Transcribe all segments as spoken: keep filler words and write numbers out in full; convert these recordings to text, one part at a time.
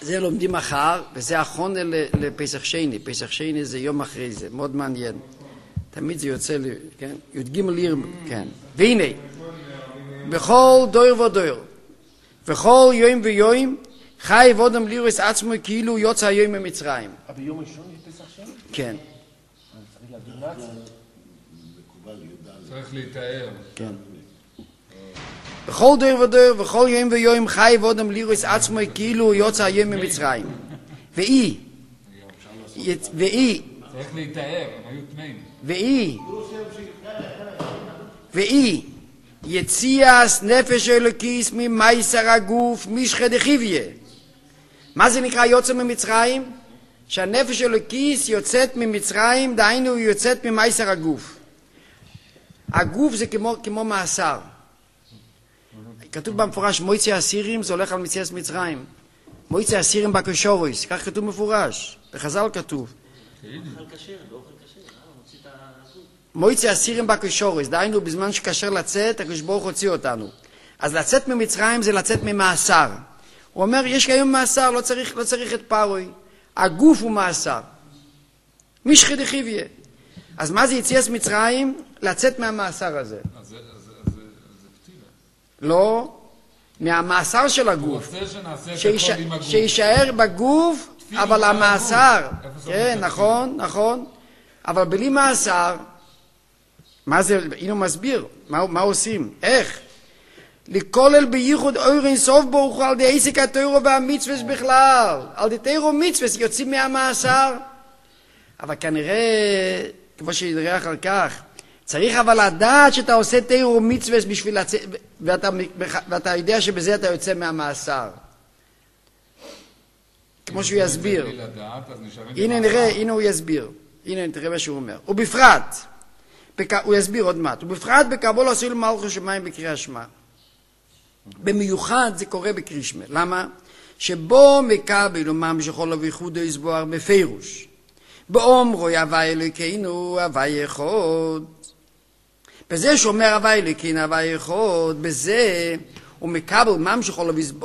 זה לומדים מחר, וזה האחרון לפסח שני. פסח שני זה יום אחרי זה, מאוד מעניין. תמיד זה יוצא לי, כן? י"ג עיר, כן. והנה, בכל דור ודור, וכל יום ויום, חי ואדם לירס עצמו כאילו יוצא היום ממצרים. אבל ביום ראשון יש פסח שני? כן. צריך להתאר. כן. בכל דור ודור, וכל יום ויום, חי ואדם לירס עצמו כאילו יוצא היום ממצרים. ואי, ואי, צריך להתאר, הם היו תמאים. ואי, ואי, יציאס נפש אלוקיס ממייסר הגוף משחא דחיביה. מה זה נקרא יוצא ממצרים? שהנפש אלוקיס יוצאת ממצרים, דהיינו היא יוצאת ממייסר הגוף. הגוף זה כמו, כמו מאסר. כתוב במפורש, מויצי הסירים זה הולך על מציאת מצרים. מויצי הסירים בקשוריס, כך כתוב מפורש. בחז"ל כתוב. מויצי הסירים בקשוריס, דהיינו בזמן שקשר לצאת, הקדוש ברוך הוציא אותנו. אז לצאת ממצרים זה לצאת ממאסר. הוא אומר, יש היום מאסר, לא צריך, לא צריך את פרוי. הגוף הוא מאסר. משחא דחיביה. אז מה זה יציאת מצרים? לצאת מהמאסר הזה. אז זה פתילה. לא, מהמאסר של הגוף. שישאר בגוף, אבל המאסר. כן, נכון, נכון. אבל בלי מאסר, מה זה, הנה הוא מסביר, מה, מה עושים, איך? לכולל בייחוד אור אין סוף ברוך הוא על די עסק התוירו והמצווס בכלל. על די תוירו מצווס יוצאים מהמאסר. אבל כנראה, כמו שידריה אחר כך, צריך אבל לדעת שאתה עושה תוירו מצווס בשביל לצאת, ואתה, ואתה יודע שבזה אתה יוצא מהמאסר. כמו שהוא יסביר. הנה נראה, הנה הוא יסביר. הנה תראה מה שהוא אומר. ובפרט, הוא יסביר עוד מעט, ובפרט בקבול עשוי למלכות שמיים בקריאה שמע. במיוחד זה קורה בקרישמה. למה? שבו מקבל אומם שכל אביחודו יסבוהר בפירוש. באומרו הווה אלוקינו הווה ייחוד. בזה שאומר הווה אלוקינו הווה ייחוד, בזה הוא מקבל אומם שכל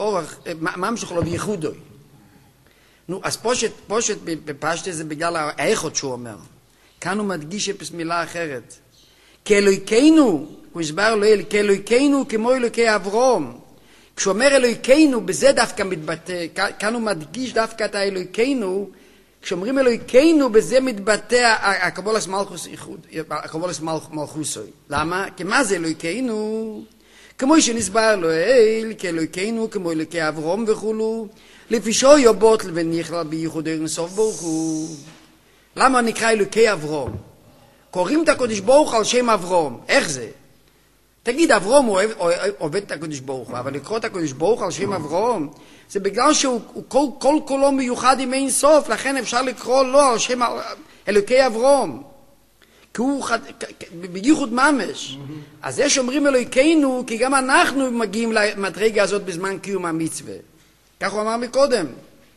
אביחודו. נו, אז פושט, פושט בפשט זה בגלל האיכות שהוא אומר. כאן הוא מדגיש אפס מילה אחרת. כאלוקינו, הוא הסבר לו, כאלוקינו כמו אלוקי אברום. כשהוא אומר אלוקינו, בזה דווקא מתבטא, כאן הוא מדגיש דווקא את האלוקינו, כשאומרים אלוקינו, בזה מתבטא הקבולת מלכוס איחוד, הקבולת מלכוסוי. למה? כי מה זה אלוקינו? כמו שנסבר לו, אל, כאלוקינו, כמו אלוקי אברום וכולו, לפי שו יובוט ונכלל בייחוד אין סוף ברוך הוא. למה נקרא אלוקי אברום? קוראים את הקדוש ברוך על שם אברום. איך זה? תגיד, אברום הוא עובד את הקדוש ברוך הוא, אבל לקרוא את הקדוש ברוך על שם אברום, זה בגלל שהוא כל, כל כולו מיוחד עם אין סוף, לכן אפשר לקרוא לו על שם אלוקי אברום. כי הוא בייחוד ממש. אז זה שאומרים אלוקינו, כי גם אנחנו מגיעים למדרגה הזאת בזמן קיום המצווה. כך הוא אמר מקודם.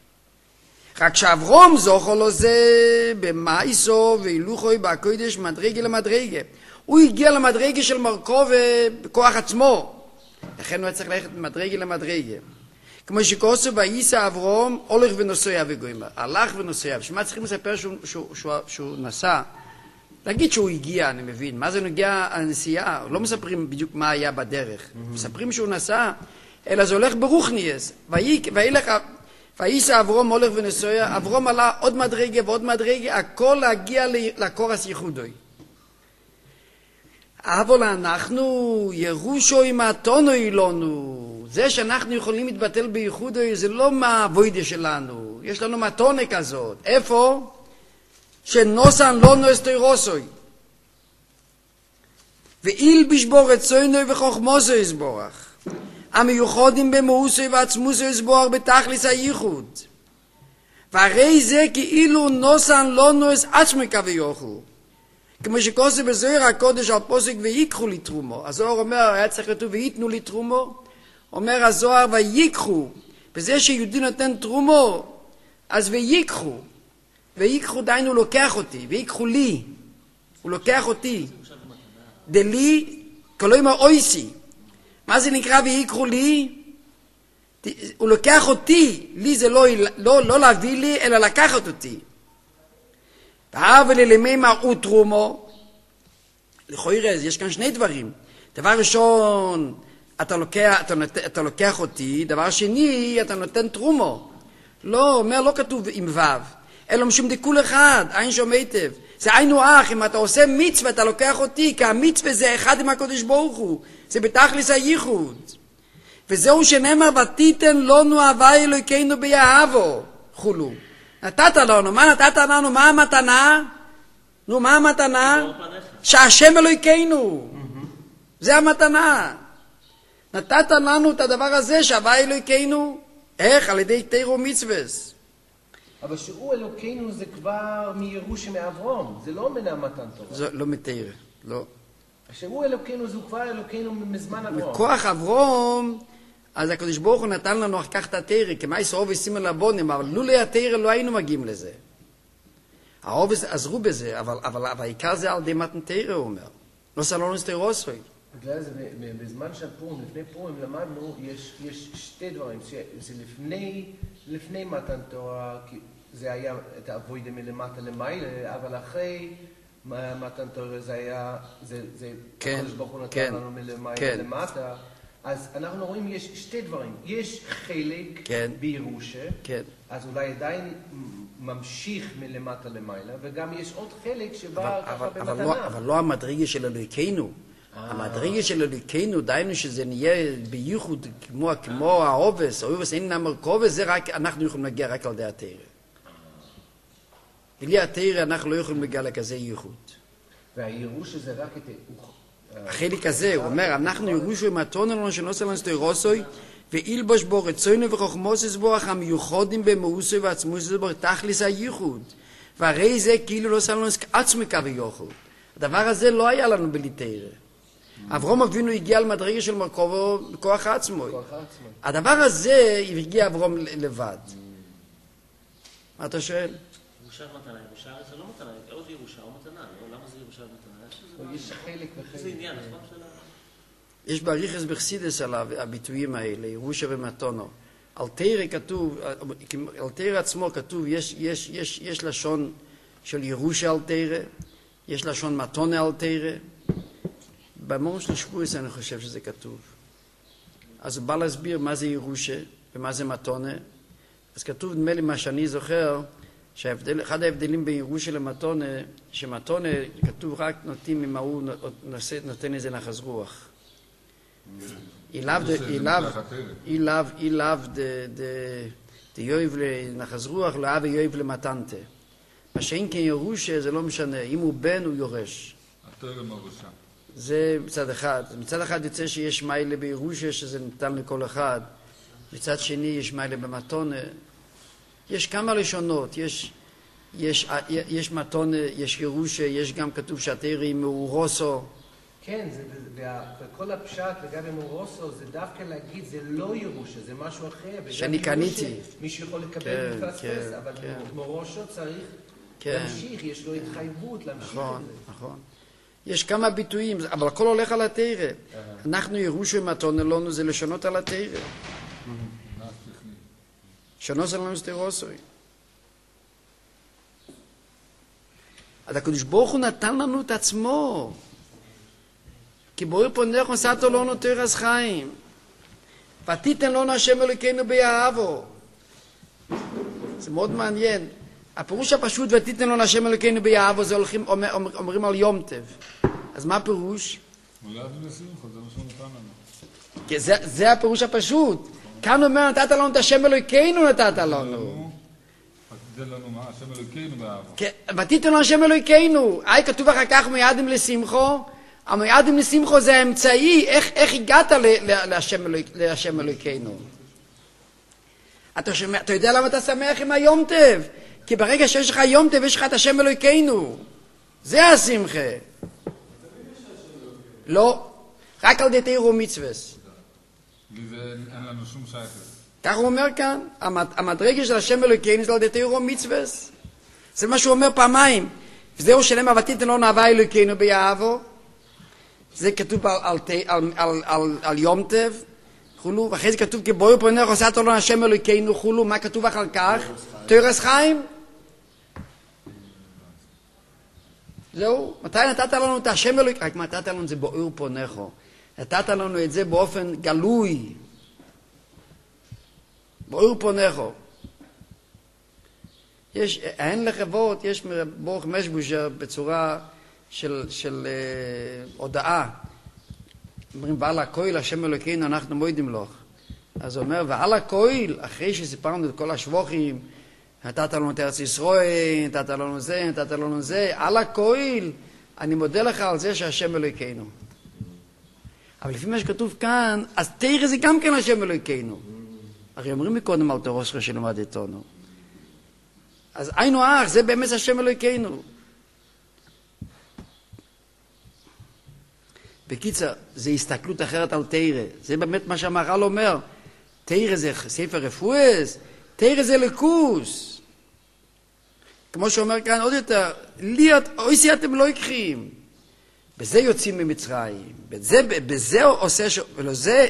רק שאברום זוכר לו זה במאיסו והילוכוי בקודש מדרגה למדרגה. הוא הגיע למדרגה של מרכוב בכוח עצמו. לכן הוא צריך ללכת ממדרגה למדרגה. כמו שכוסו וייסע אברום הולך ונוסע וגוימה. הלך ונוסע. שמה צריכים לספר שהוא, שהוא, שהוא, שהוא נסע? להגיד שהוא הגיע, אני מבין. מה זה נגיע הנסיעה? לא מספרים בדיוק מה היה בדרך. מספרים שהוא נסע, אלא זה הולך ברוכניאס. וילך... וייסע אברום הולך ונוסע, אברום עלה עוד מדרגה ועוד מדרגה, הכל להגיע לקורס ייחודוי. אבל אנחנו ירושו עם התונו אילונו, זה שאנחנו יכולים להתבטל בייחודוי, זה לא מהווידה שלנו, יש לנו מתונה כזאת. איפה? שנוסן לא נוסטוי רוסוי. ואיל בשבור רצוינוי וחוכמוסו יסבורך. המיוחדים במאוסוי ועצמוסוי יסבורך בתכליס הייחוד. והרי זה כאילו נוסן לא נוס עצמי כביכול. כמו שכוסו בזוהר הקודש על פוסק ויקחו לי תרומו. הזוהר אומר, היה צריך לכתוב וייתנו לי תרומו. אומר הזוהר ויקחו. בזה שיהודי נותן תרומו, אז ויקחו. ויקחו דיינו לוקח אותי, ויקחו לי. הוא לוקח אותי. דלי, כלומר אויסי. מה זה נקרא ויקחו לי? הוא לוקח אותי, לי זה לא, לא, לא להביא לי, אלא לקחת אותי. אבל למי מראו תרומו, לכוי רז, יש כאן שני דברים. דבר ראשון, אתה לוקח, אתה, נות, אתה לוקח אותי, דבר שני, אתה נותן תרומו. לא, אומר, לא כתוב עם וו, אלא משום דקול אחד, אין שום היטב. זה היינו אח, אם אתה עושה מצווה, אתה לוקח אותי, כי המצווה זה אחד עם הקודש ברוך הוא, זה בתכלס הייחוד. וזהו שנאמר, ותיתן לנו הווי אלוהינו ביאהבו, חולו. נתת לנו, מה נתת לנו, מה המתנה? נו, מה המתנה? שהשם אלוהינו. זה המתנה. נתת לנו את הדבר הזה, שהווי אלוהינו. איך? על ידי תירו מצווס. אבל שהוא אלוקינו זה כבר מירושה מאברום, זה לא מן המתן תורה. זה לא מתירה, לא. שהוא אלוקינו זה כבר אלוקינו מזמן אברום. מכוח אברום, אז הקדוש ברוך הוא נתן לנו אחר כך את התירה, כמה ישרוב וסימן לבונים, אבל לולא התירה לא היינו מגיעים לזה. הרוב עזרו בזה, אבל, אבל, אבל העיקר זה על די מתן תירה, הוא אומר. לא סלונו סתירוסוי. בגלל זה, בזמן של פורים, לפני פורים למדנו, יש, יש שתי דברים, זה לפני, לפני מתן תורה, זה היה את האבוידה מלמטה למעלה, אבל אחרי מתן תורה זה היה, זה, זה, כן, הקדוש ברוך הוא נתן כן, לנו מלמעלה כן. למטה, אז אנחנו רואים, יש שתי דברים, יש חלק כן. בירושה, כן. אז אולי עדיין ממשיך מלמטה למעלה, וגם יש עוד חלק שבא ככה אבל, במתנה. אבל, לא, אבל לא המדרגה של אלוהינו. המדרגה של אלוהינו, דיינו שזה נהיה בייחוד כמו, כמו העובס, העובס אין נאמר כובס, זה רק, אנחנו יכולים להגיע רק על די התירה. בלי התירה אנחנו לא יכולים להגיע לכזה ייחוד. והיירוש הזה רק את... החלק הזה, הוא אומר, אנחנו ירושו עם התון לנו שנוסע לנו סתירוסוי, ואילבוש בו רצוינו וחוכמוסס בו, אך המיוחודים במאוסוי ועצמוסס בו, תכליס הייחוד. והרי זה כאילו לא סלנו עצמי קו ייחוד. הדבר הזה לא היה לנו בלי תירה. אברום אבינו הגיע למדרגה של מרכובו בכוח עצמו. הדבר הזה הגיע אברום לבד. מה אתה שואל? ירושה מתנה, ירושה זה לא מתנה, עוד ירושה או מתנה, למה זה ירושה מתנה? יש חלק וחלק. זה עניין, נכון שלה? יש בריחס בחסידס על הביטויים האלה, ירושה ומתונו. על תירה כתוב, על תירה עצמו כתוב, יש, יש, יש, יש לשון של ירושה על תירה, יש לשון מתונה על תירה. במון של שבועס אני חושב שזה כתוב. אז הוא בא להסביר מה זה ירושה ומה זה מתונה. אז כתוב, נדמה לי מה שאני זוכר, שאחד ההבדלים בין ירושה למתונה, שמתונה כתוב רק נותנים אם הוא נותן איזה נחס רוח. אי לאו דיואב לנחס רוח, לא אהב יואב למתנתה. מה שאין כן ירושה זה לא משנה, אם הוא בן הוא יורש. התורה מרושה. זה מצד אחד. מצד אחד יוצא שיש מיילה בירושה שזה ניתן לכל אחד. מצד שני יש מיילה במתונה. יש כמה לשונות. יש, יש, יש מתונה, יש ירושה, יש גם כתוב שהתירה היא מאורוסו. כן, זה, וכל הפשט לגבי מאורוסו זה דווקא להגיד זה לא ירושה, זה משהו אחר. שאני קניתי. מישהו יכול לקבל כן, מפספס, כן, אבל כן. מאורוסו צריך כן. להמשיך, יש לו התחייבות להמשיך נכון, את זה. נכון. יש כמה ביטויים, אבל הכל הולך על התירה. אנחנו ירושו עם מתונה לנו, זה לשנות על התירה. שנות על לנו סתירוסוי. אז הקדוש ברוך הוא נתן לנו את עצמו. כי בואי פונדך וסתו לנו תרס חיים. ותיתן לנו השם אלוקינו ביאהבו. זה מאוד מעניין. הפירוש הפשוט ותיתן לנו השם אלוקינו ביאהבו זה הולכים, אומר, אומרים על יום טב. אז מה הפירוש? אולי אתם לשמחה, זה מה שהוא נתן לנו. כי זה, זה הפירוש הפשוט. כאן אומר נתת לנו את השם אלוקינו נתת לנו. ותיתן לנו מה? השם אלוקינו באהבו. ותיתן לנו השם אלוקינו. היי כתוב אחר כך מיעדים לשמחו. המיעדים לשמחו זה האמצעי. איך, איך הגעת ל, ל, להשם, להשם אלוקינו? אתה, שומע, אתה יודע למה אתה שמח עם היום טב? כי ברגע שיש לך יום טב, יש לך את השם אלוהינו. זה השמחה. לא. רק על די תירו מצווס. בלי זה אין לנו שום שייכת. כך הוא אומר כאן. המדרגה של השם אלוהינו זה על די תירו מצווס. זה מה שהוא אומר פעמיים. וזהו שלמה ותיתן לנו אהבה אלוהינו ביאהבו. זה כתוב על, על, על, על, על, על יום טב. חולו, ואחרי זה כתוב כבואו פונך עושה תולון השם אלוהינו חולו, מה כתוב אחר כך? תורס חיים. זהו, מתי נתת לנו את השם אלוהינו? רק נתת לנו את זה בואו פונכו. נתת לנו את זה באופן גלוי. בואו פונכו. יש, אין לחבות, יש ברוך משבושר בצורה של, של אה, הודעה. אומרים, ועל הכויל, השם אלוקינו, אנחנו מוידים לך. אז הוא אומר, ועל הכויל, אחרי שסיפרנו את כל השבוכים, נתת לנו את ארץ ישראל, נתת לנו זה, נתת לנו זה, על הכויל, אני מודה לך על זה שהשם אלוקינו. אבל לפי מה שכתוב כאן, אז תראה זה גם כן השם אלוקינו. הרי אומרים מקודם על תורוסך שלמד איתנו. אז היינו אח, זה באמת השם אלוקינו. בקיצר, זה הסתכלות אחרת על תירה. זה באמת מה שהמהר"ל אומר. תירה זה ספר רפואס, תירה זה לקוס. כמו שאומר כאן עוד יותר, להיות, אוי אתם לא יקחים. בזה יוצאים ממצרים. בזה, בזה עושה ש... ולא זה...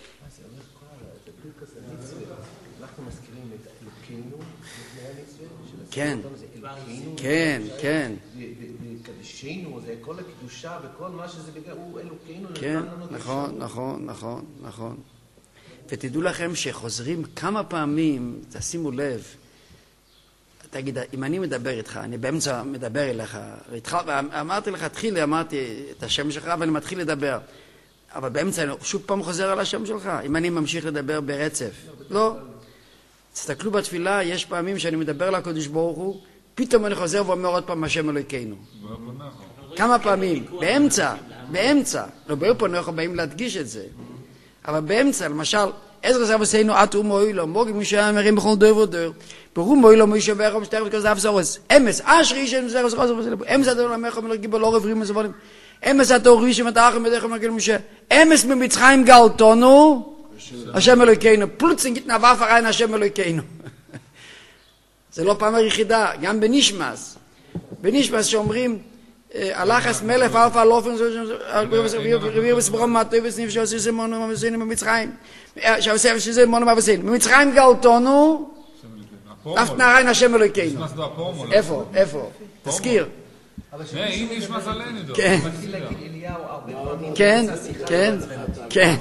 אנחנו מזכירים את אלוקינו, כן, כן, כן. וקדשנו, זה כל הקדושה וכל מה שזה בגלל, הוא אלוקינו. כן, נכון, נכון, נכון, נכון. ותדעו לכם שחוזרים כמה פעמים, תשימו לב, תגיד, אם אני מדבר איתך, אני באמצע מדבר אליך, אמרתי לך, תחיל, אמרתי את השם שלך, ואני מתחיל לדבר. אבל באמצע, אני שוב פעם חוזר על השם שלך, אם אני ממשיך לדבר ברצף. לא. תסתכלו בתפילה, יש פעמים שאני מדבר לקדוש ברוך הוא, פתאום אני חוזר ואומר עוד פעם השם אלוקינו. כמה פעמים, באמצע, באמצע. לא באו פה אנחנו באים להדגיש את זה. אבל באמצע, למשל, עזרא זב עשינו עט ומוי לו, מוג משם מרים בכל דור ודור. ברור מוי לו מוי שבר רב שטר וכזה אף סורס. אמס, אשרי שם זרס רס רס. אמס אתה לא מלך מלך גיבור לא רברים מסבולים. אמס אתה אורי שמתאחם בדרך מלך משה. אמס ממצרים גלתונו. השם אלוקינו. פלוצים גתנבה פרעין השם אלוקינו. זה לא פעם היחידה, גם בנשמס. בנשמס שאומרים, הלחס מלף אלפא אלופן, רביר בסברום מעטוי וסניף שעושה סימונו ומסיינים במצרים. שעושה סימונו ומסיינים. במצרים גלתונו, אף נערין השם אלוקינו. איפה? איפה? תזכיר. אם נשמע עלינו דו. כן. כן, כן, כן.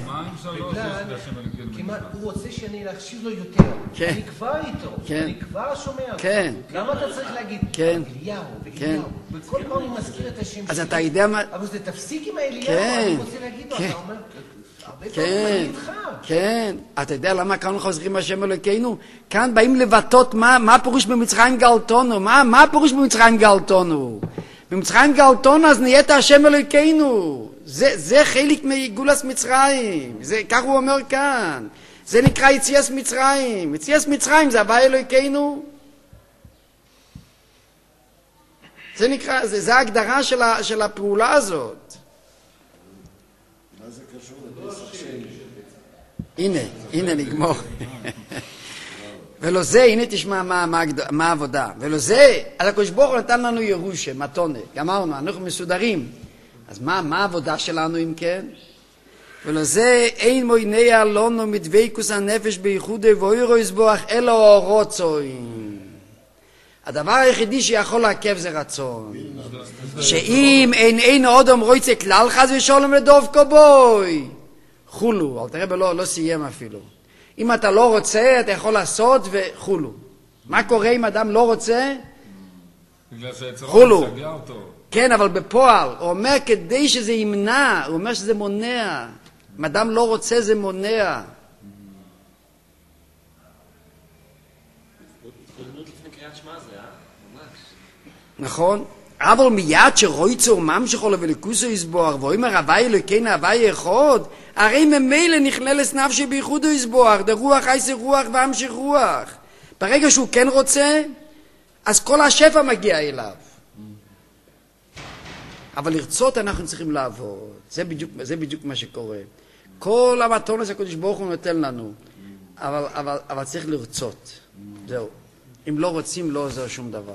כמעט הוא רוצה שאני להקשיב לו יותר. כן. אני כבר איתו. כן. אני כבר שומע אותו. כן. למה אתה צריך להגיד? כן. אליהו, כן. ואליהו. וכל פעם הוא מזכיר את השם אז שלי. אתה יודע מה... אבל זה תפסיק עם האליהו, כן. אני רוצה להגיד לו. כן. אתה אומר, הרבה פעמים כן, אני איתך. כן. אתה יודע למה כאן חוזרים השם אלוקינו? כאן באים לבטאות מה, מה פירוש במצרים גלתונו? מה, מה פירוש במצרים גלתונו? במצרים גלתונו אז נהיית השם אלוקינו. זה, זה חלק מגולס מצרים. זה, כך הוא אומר כאן. זה נקרא יציאת מצרים. יציאת מצרים זה הוויה אלוקינו. זה נקרא, זה, זה ההגדרה של, ה, של הפעולה הזאת. מה זה קשור לפסח שני? הנה, הנה נגמור. ולא זה, הנה תשמע מה, מה, מה העבודה. ולא זה, אז הקדוש ברוך הוא נתן לנו ירושה, מתונה. גמרנו, אנחנו מסודרים. אז מה, מה העבודה שלנו אם כן? ולא זה, אין מויניה לנו מדבקוס הנפש בייחודי ואוירו יסבוח אלו רוצוין. הדבר היחידי שיכול לעכב זה רצון. שאם אין אין אודם רויצה כלל חז ושולם לדוב קובוי. חולו, אל תראה בלא, לא סיים אפילו. אם אתה לא רוצה, אתה יכול לעשות וחולו. מה קורה אם אדם לא רוצה? בגלל חולו. שהצורה משגע אותו. כן, אבל בפועל, הוא אומר כדי שזה ימנע, הוא אומר שזה מונע. אם אדם לא רוצה, זה מונע. התכוננות לפני קריאת שמע זה, אה? ממש. נכון? אבל מיד שרויצו וממשכו לבליקוסו יסבוח, ואומר הווי אלוקינו הווי אחד, הרי ממילא נכללת נפשי בייחודו יסבוח, דרוח עשה רוח והמשך רוח. ברגע שהוא כן רוצה, אז כל השפע מגיע אליו. אבל לרצות אנחנו צריכים לעבוד. זה בדיוק, זה בדיוק מה שקורה. כל המתנות הקדוש ברוך הוא נותן לנו. אבל, אבל, אבל צריך לרצות. זהו. אם לא רוצים, לא עוזר שום דבר.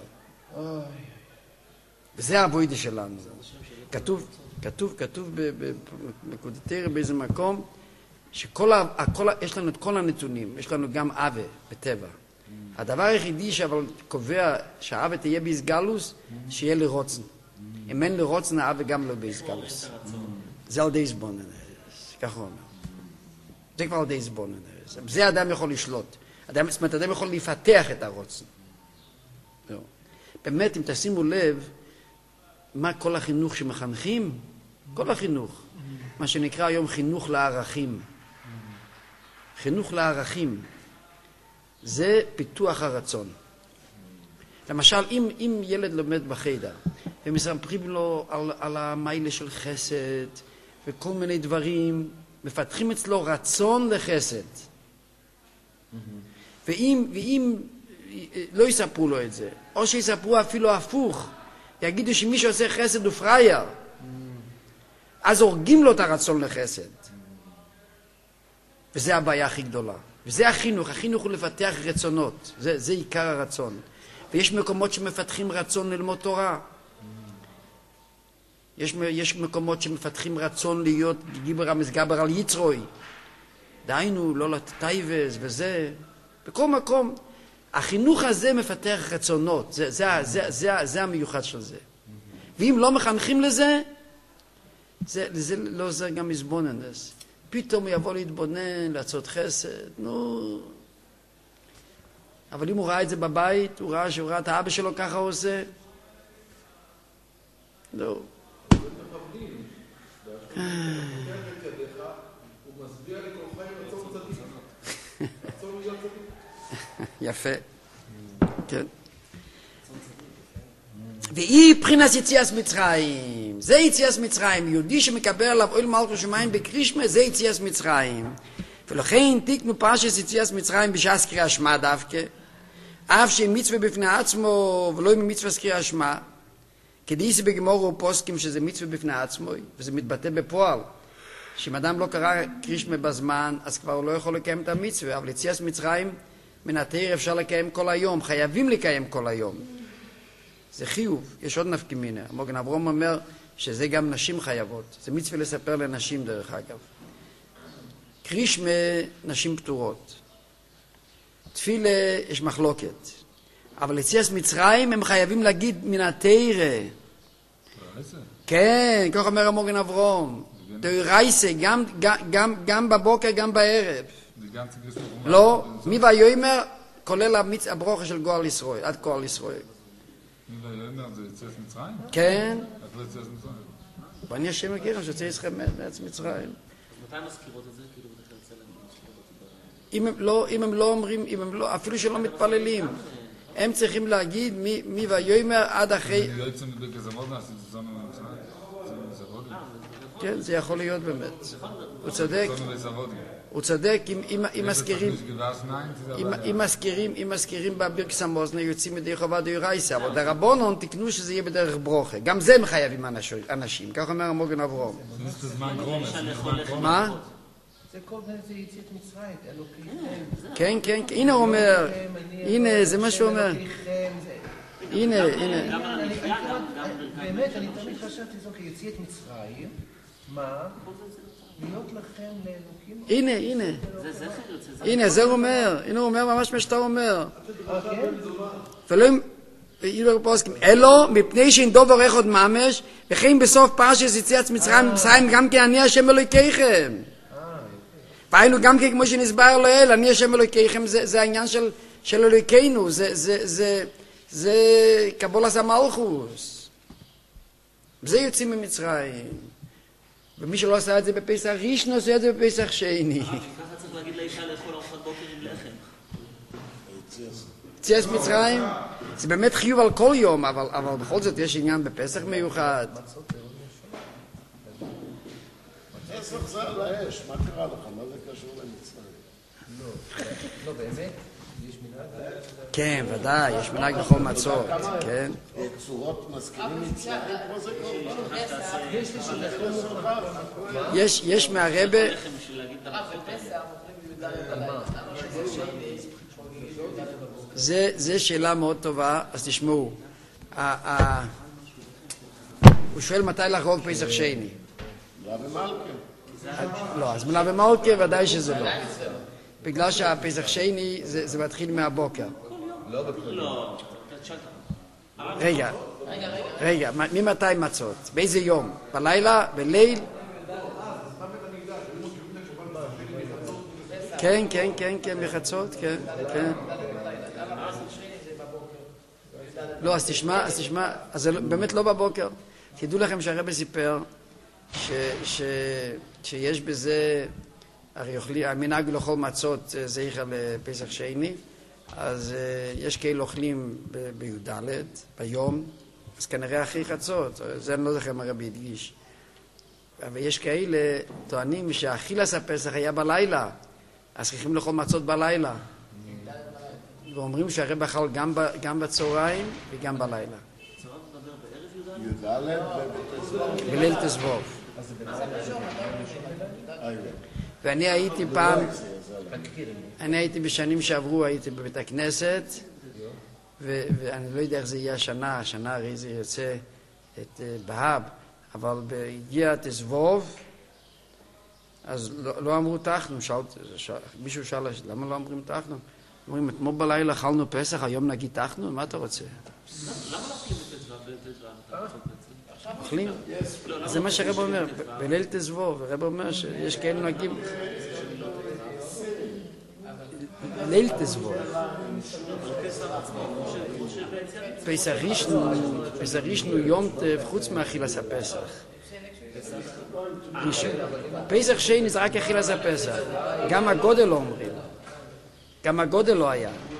וזה העבודה שלנו. כתוב, כתוב, כתוב בקודתר באיזה מקום, שכל ה, הכל, יש לנו את כל הנתונים, יש לנו גם אבה בטבע. הדבר היחידי אבל קובע שהאבה תהיה באיסגלוס, שיהיה לרוצן. אם אין לרוצן, האבה גם לא באיסגלוס. זה על די זבונן, ככה הוא אומר. זה כבר על די זבונן. זה אדם יכול לשלוט. אדם, זאת אומרת, אדם יכול לפתח את הרוצן. באמת, אם תשימו לב, מה כל החינוך שמחנכים? כל החינוך. מה שנקרא היום חינוך לערכים. חינוך לערכים. זה פיתוח הרצון. למשל, אם, אם ילד לומד בחדר, ומספרים לו על, על המיילה של חסד, וכל מיני דברים, מפתחים אצלו רצון לחסד. ואם, ואם לא יספרו לו את זה, או שיספרו אפילו הפוך, יגידו שמי שעושה חסד הוא פרייר, אז הורגים לו את הרצון לחסד. וזה הבעיה הכי גדולה. וזה החינוך. החינוך הוא לפתח רצונות. זה, זה עיקר הרצון. ויש מקומות שמפתחים רצון ללמוד תורה. יש, יש מקומות שמפתחים רצון להיות גיבר המסגבר על יצרוי. דיינו, לא לטייבס וזה. בכל מקום. החינוך הזה מפתח רצונות. זה, זה, זה, זה, זה המיוחד של זה. ואם לא מחנכים לזה, זה, זה לא עוזר גם מזבוננס. פתאום הוא יבוא להתבונן, לעשות חסד, נו. אבל אם הוא ראה את זה בבית, הוא ראה שהוא ראה את האבא שלו ככה הוא עושה. לא. יפה. כן. ואי מבחינת יציאת מצרים, זה יציאת מצרים, יהודי שמקבל עליו אוהל מלכות שמיים בקרישמה, זה יציאת מצרים. ולכן תיקנו פרשת יציאת מצרים בשעת קריאת שמע דווקא, אף שהיא מצווה בפני עצמו ולא היא מצווה קריאת שמע, כדאי בגמור ופוסקים שזה מצווה בפני עצמו, וזה מתבטא בפועל, שאם אדם לא קרא קרישמה בזמן, אז כבר הוא לא יכול לקיים את המצווה, אבל יציאת מצרים מן התורה אפשר לקיים כל היום, חייבים לקיים כל היום. זה חיוב, יש עוד נפקא מינה. מוגן אברהם אומר שזה גם נשים חייבות. זה מצווה לספר לנשים דרך אגב. קרישמה, נשים פטורות. תפילה, יש מחלוקת. אבל יציאת מצרים הם חייבים להגיד מן התורה. כן, כך אומר המוגן אברהם. תוירייסה, גם, גם, גם בבוקר, גם בערב. לא, מי ויאמר, כולל המצ... הברוכה של גואל ישראל, עד גואל ישראל. מי ויאמר זה יציאת מצרים? כן. אז לא יציאת מצרים. ואני השם אגירם שיוצא יצחם מארץ מצרים. מתי מזכירות את זה? כאילו בדרך כלל צלם מזכירות אם הם לא, אם הם לא אומרים, אם הם לא, אפילו שלא מתפללים, הם צריכים להגיד מי, מי ויאמר עד אחרי... אני לא יוצא מבקר זמוד נעשית זונו מצרים? זה זמוד? כן, זה יכול להיות באמת. הוא צודק. הוא צודק, אם מזכירים, אם מזכירים, אם מזכירים בבירקס המוזנה יוצאים מדי חובה דאורייסה, אבל דרבנן תקנו שזה יהיה בדרך ברוכה. גם זה מחייבים אנשים, כך אומר המוגן אברהם. מה? זה כל זה יציאת מצרים, אלוקיכם. כן, כן, הנה הוא אומר, הנה, זה מה שהוא אומר. הנה, הנה. באמת, אני תמיד חשבתי זאת כיציאת מצרים, מה? להיות לכם לאלוקים? הנה, הנה. הנה, זה הוא אומר. הנה הוא אומר ממש מה שאתה אומר. ולא אם... אלו, מפני שאין דובר אחד ממש, וכן בסוף פרשת יציאת מצרים, גם כי אני השם אלוהיכם. והיינו גם כי כמו שנסבר לאל, אני השם אלוהיכם, זה העניין של אלוהיכנו, זה קבולת המלכות. זה יוצאים ממצרים. ומי שלא עשה את זה בפסח ראשון, עושה את זה בפסח שני. ככה צריך להגיד לאישה לאכול ארוחת בוקר עם לחם. יציאת מצרים, זה באמת חיוב על כל יום, אבל בכל זאת יש עניין בפסח מיוחד. פסח זה על האש, מה קרה לך? מה זה קשור למצרים? לא, באמת? יש מנהג? כן, ודאי, יש מנהג לכל מצות, כן. צורות מזכירים מצרים, כמו זה קורבן. יש מהרבה... זה שאלה מאוד טובה, אז תשמעו. הוא שואל מתי לחגוג פסח שני. רבי מלכה. לא, אז מלה במורקה ודאי שזה לא. בגלל שהפסח שני זה, זה מתחיל מהבוקר. לא בכל יום. לא, תשאל אותך. רגע, רגע, ממתי מצות? באיזה יום? בלילה? בליל? כן, כן, כן, כן, מחצות, כן, כן. לא, אז תשמע, אז תשמע, אז זה באמת לא בבוקר. תדעו לכם שהרבא סיפר ש, ש, שיש בזה, הרי אוכלי, המנהג לאכול מצות זכר לפסח שני, אז יש כאלה אוכלים בי"ד, ביום, אז כנראה אחרי חצות, זה אני לא זוכר מה הרבי הדגיש. אבל יש כאלה טוענים שהאכילת הפסח היה בלילה, אז צריכים לאכול מצות בלילה. ואומרים שהרב אכל גם, גם בצהריים וגם בלילה. צהריים מדבר בערב י"ד? י"ד בליל תזבוב. ואני הייתי פעם, אני הייתי בשנים שעברו, הייתי בבית הכנסת, ו- ואני לא יודע איך זה יהיה השנה, השנה הרי זה יוצא את בהב, אבל הגיע תזבוב, אז לא, לא אמרו תחנו, שאל, שאל, מישהו שאל, למה לא אמרים תחנו? אומרים, אתמול בלילה אכלנו פסח, היום נגיד תחנו? מה אתה רוצה? למה לא אוכלים בט"ו? אוכלים? זה מה שהרב אומר, בליל תזבוב, הרב אומר שיש כאלה נוהגים ליל תזבוב. פסח ראשון, פסח ראשון יום טוב חוץ מאכילת הפסח. פסח שני זה רק אכילת הפסח. גם הגודל לא אומרים. גם הגודל לא היה.